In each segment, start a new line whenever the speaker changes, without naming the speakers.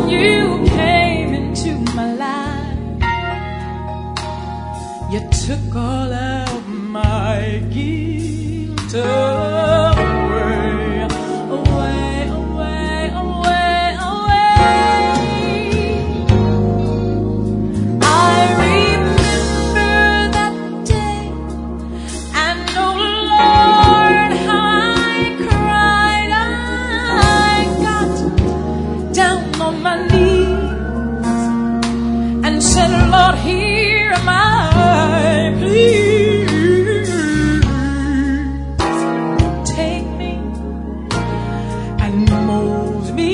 you came into my life, you took all of my guilt away, away, away, away, away. I remember that day, and oh Lord, how I cried. I got down on my knees and said, Lord, hear my plea. Take me and mold me.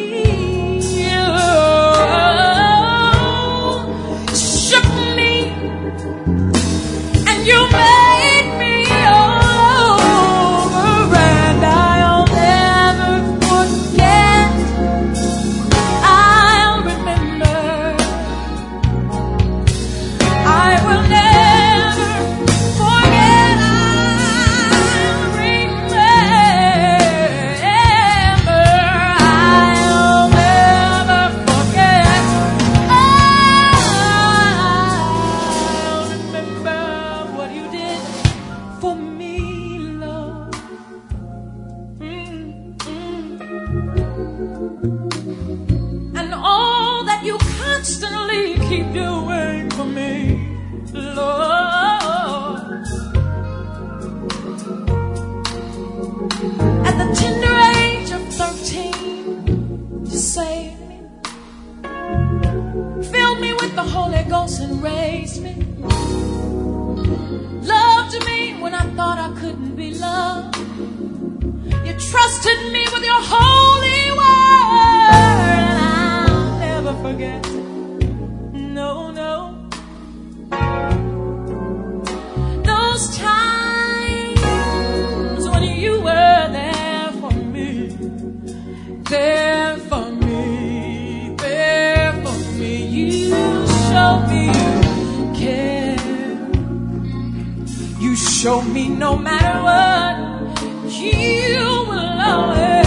Shook me and you made me over, and I'll never forget. I'll remember. I will never forget. I'll remember. I'll never forget. I'll remember what you did for me, Lord. And all that you constantly keep doing for me, Lord. At the tender age of 13, you saved me, filled me with the Holy Ghost and raised me, loved me when I thought I couldn't be loved. You trusted me with your holy word, and I'll never forget. No, no. Those times when you were there for me, there for me, there for me. You showed me you care. You showed me no matter what, you will always